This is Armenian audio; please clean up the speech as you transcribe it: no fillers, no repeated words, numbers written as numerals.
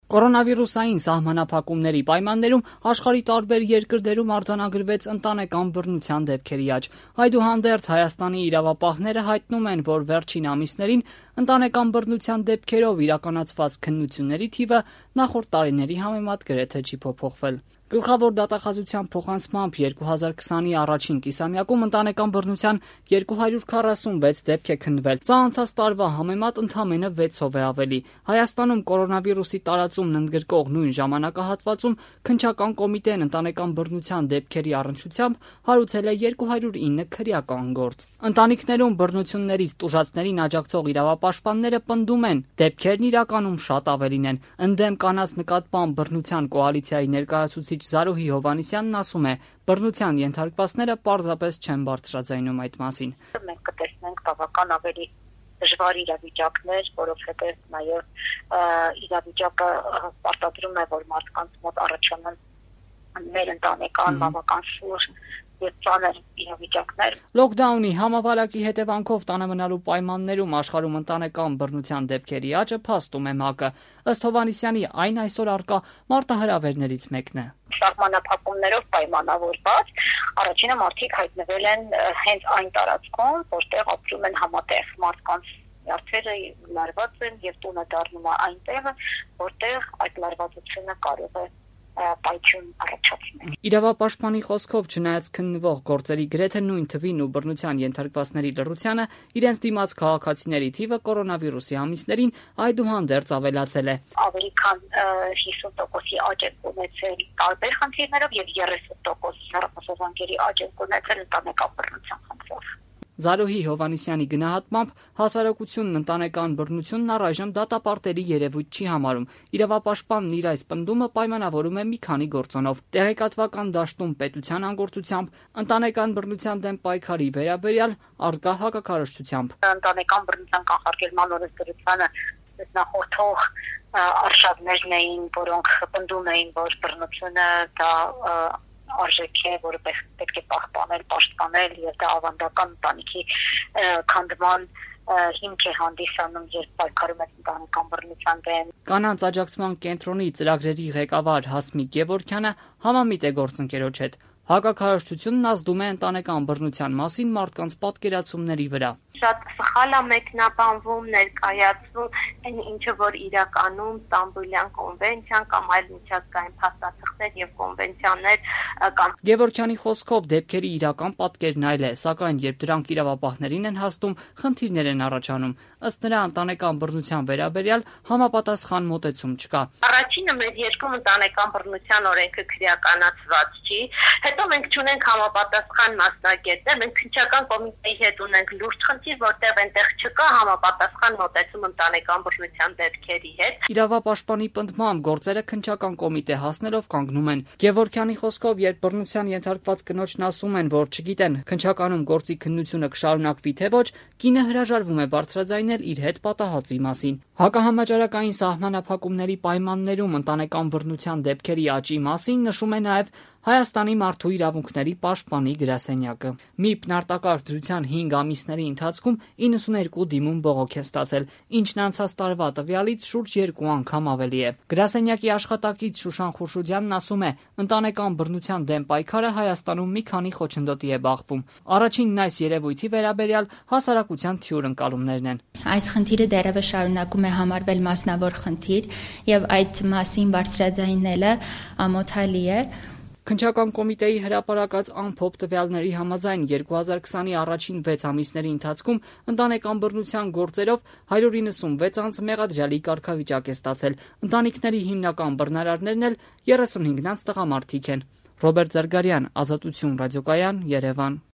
Կորոնավիրուսային սահմանափակումների պայմաններում աշխարհի տարբեր երկրներում արձանագրվեց ընտանեկան բռնության դեպքերի աճ։ Այդուհանդերձ Հայաստանի իրավապահները հայտնում են, որ վերջին ամիսներին ընտանեկան բռնության դեպքերով իրականացված քննությունների թիվը նախորդ տարիների համեմատ գրեթե չի փոփոխվել։ Գլխավոր դատախազության փոխանցմամբ 2020-ի առաջին կիսամյակում ընտանեկան բռնության 246 դեպք է քննվել։ Սա անցած տարվա համեմատ ընդամենը 6-ով է ավելի։ Հայաստանում կորոնավիրուսի տարածումն ընդգրկող նույն ժամանակահատվածում քննչական կոմիտեն ընտանեկան բռնության դեպքերի առնչությամբ հարուցել է 209 քրեական գործ։ Ընտանիքներում բռնություններից տուժածներին աջակցող իրավապաշտպանները պնդում են, դեպքերն իրականում շատ ավելին են։ Ընդդեմ կանանց նկատմամբ բռնության կոալիցիայի ներկայացուցիչ Զարուհի Հովհաննիսյանն ասում է, բռնության ենթարկվածները պարզապես չեն բարձրաձայնում այդ մասին։ Մենք կտեսնենք բավական ավելի դժվար իրավիճակներ, որովհետև նաև իրավիճակը պարտադրում է, որ մարդկանց մոտ առաջանան մեր ընտանեկան բավական սուր եւ ծանր իրավիճակներ։ Լոկդաունի համավարակի հետևանքով տանը մնալու պայմաններում աշխարհում ընտանեկան բռնության դեպքերի աճը փաստում է ՄԱԿ-ը։ Ըստ Հովհաննիսյանի, այն այսօր առկա մարտահրավերներից մեկն է։ Սահմանափակումներով պայմանավորված առաջինը մարդիկ հայտնվել են հենց այն տարածքում, որտեղ ապրում են համատեղ մարդկանց յարդերը լարված են եւ տունը դառնում է այն տեղը, որտեղ այդ լարվածությունը կարող է պայթյուն առաջացնել։ Իրավապաշտպանի խոսքով, չնայած քննվող գործերի գրեթե նույն թվին ու բռնության ենթարկվածների լռությանը, իրենց դիմաց քաղաքացիների թիվը կորոնավիրուսի ամիսներին այդուհանդերձ ավելացել է։ Ավելի քան 50%-ի աճ է ունեցել տարբեր խնդիրներով եւ 30% հեռախոսազանգերի աճ է ունեցել ընտանեկան բռնության խնդրով։ Զարուհի Հովհաննիսյանի գնահատմամբ հասարակությունն ընտանեկան բռնությունն առայժմ դատապարտելի երևույթ չի համարում։ Իրավապաշտպանն իր այս պնդումը պայմանավորում է մի քանի գործոնով՝ տեղեկատվական դաշտում պետության անգործությամբ, ընտանեկան բռնության դեմ պայքարի վերաբերյալ առկա հակակարողությամբ։ Ընտանեկան բռնության կանխարգելման օրենսդրությանը նախորդող արշավներն էին, որոնք պնդում էին, որ բռնությունը դա արժեք է, որը պետք է պահպանել, պաշտպանել եւ դա ավանդական ընտանիքի քանդման հիմք է հանդիսանում, երբ պայքարում է ընտանեկան բռնության դեմ։ Կանանց աջակցման կենտրոնի ծրագրերի ղեկավար Հասմիկ Գևորգյանը համամիտ է գործընկերոջ հետ։ Հակակարողությունն ազդում է ընտանեկան բռնության մասին մարդկանց պատկերացումների վրա։ Շատ սխալ է մեկնաբանվում, ներկայացվում այն ինչը որ իրականում Ստամբուլյան կոնվենցիան կամ այլ միջազգային փաստաթղթեր եւ կոնվենցիաներ կամ Գևորգյանի խոսքով դեպքերի իրական պատկերն այլ է, սակայն երբ դրանք իրավապահներին են հասնում, խնդիրներ են առաջանում։ Ըստ նրա, ընտանեկան բռնության վերաբերյալ համապատասխան մոտեցում չկա։ Առաջինը մեր երկրում ընտանեկան բռնության օրենքը քրեականացված չի, հետո մենք չունենք համապատասխան մասնագետներ, մենք քննչական կոմիտեի հետ ունենք լուրջ խնդիր, որտեղ այնտեղ չկա համապատասխան մոտեցում ընտանեկան բռնության դեպքերի հետ։ Իրավապաշտպանի պնդմամբ գործերը քննչական կոմիտե հասնելով կանգնում են։ Գևորգյանի խոսքով, երբ բռնության ենթարկված կնոջն ասում են, որ չգիտեն քննչականում գործի քննությունը կշարունակվի թե ոչ, կինը հրաժարվում է բարձրաձայնել իր հետ պատահածի մասին։ Հակահամաճարակային սահմանափակումների պայմաններում ընտանեկան բռնության դեպքերի աճի մասին նշում է նաև Հայաստանի մարդու իրավունքների պաշտպանի գրասենյակը։ ՄԻՊ-ն արտակարգ դրության 5 ամիսների ընթացքում 92 դիմում բողոք է ստացել, ինչն անցած տարվա տվյալից շուրջ 2 անգամ ավելի է։ Գրասենյակի աշխատակից Շուշան Խուրշուդյանն ասում է, ընտանեկան բռնության դեմ պայքարը Հայաստանում մի քանի խոչընդոտի է բախվում։ Առաջինն այս երևույթի վերաբերյալ հասարակության թյուր ընկալումներն են։ Այս խնդիրը դեռևս շարունակում է համարվել մասնավոր խնդիր եւ այդ մասին բարձրաձայնելը ամոթալի է։ Քննչական կոմիտեի հրապարակած ամփոփ տվյալների համաձայն 2020-ի առաջին 6 ամիսների ընթացքում ընտանեկան բռնության գործերով 196 անձ մեղադրյալի կարգավիճակ է ստացել։ Ընտանիքների հիմնական բռնարարներն էլ 35-ից տղամարդիկ են։ Ռոբերտ Զարգարյան, Ազատություն ռադիոկայան, Երևան։